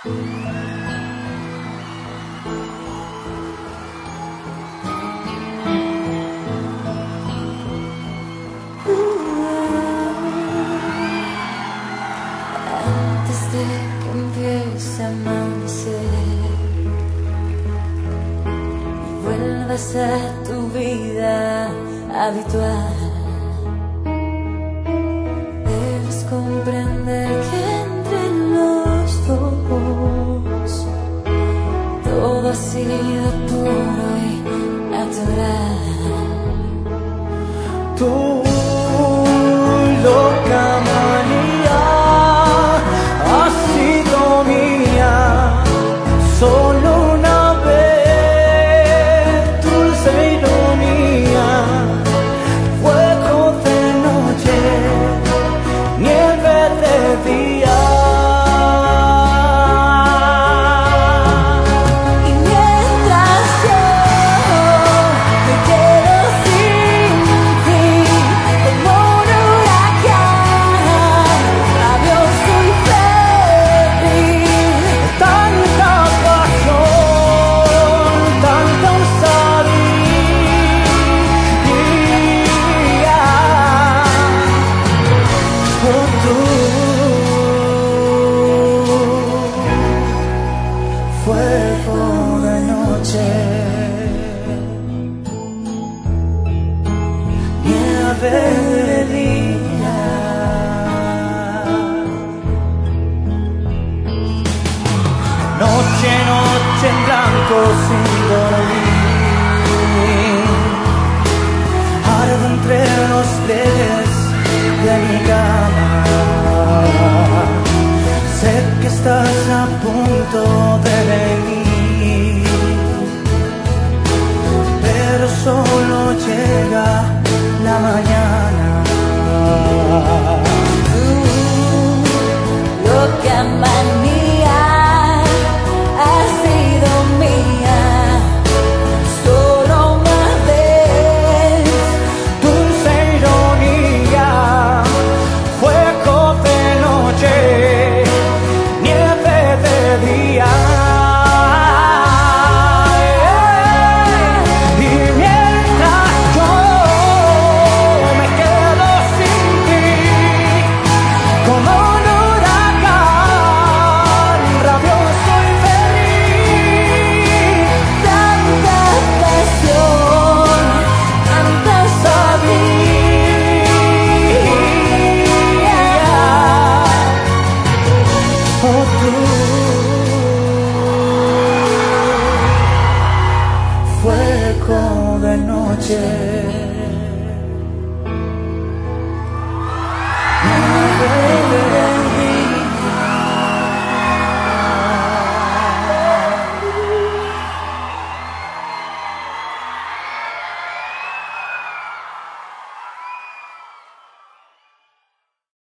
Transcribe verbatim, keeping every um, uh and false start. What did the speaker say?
Antes de que empiece a amanecer y vuelvas a tu vida habitual, debes comprender que entre los dos todo ha sido puro y natural. Tu loca manía ha sido mía solo una vez. Dulce ironía, fuego de noche, nieve de día. Y mientras yo me quedo sin ti, como un huracán, rabioso y febril. Tanta pasión, tanta osadía. Oh, tú, fuego de noche, nieve de día. Noche, noche en blanco sin dormir, ardo entre los pliegues de mi cama. Sé que estás a punto de venir, pero solo llega la mañana. Tu loca manía ha sido mía solo una vez. Dulce ironía, fuego de noche, nieve de día. Y mientras yo me quedo sin ti, como un huracán, rabioso y feliz. Tanta pasión, tanta sabiduría. Oh, tú, fuego de noche.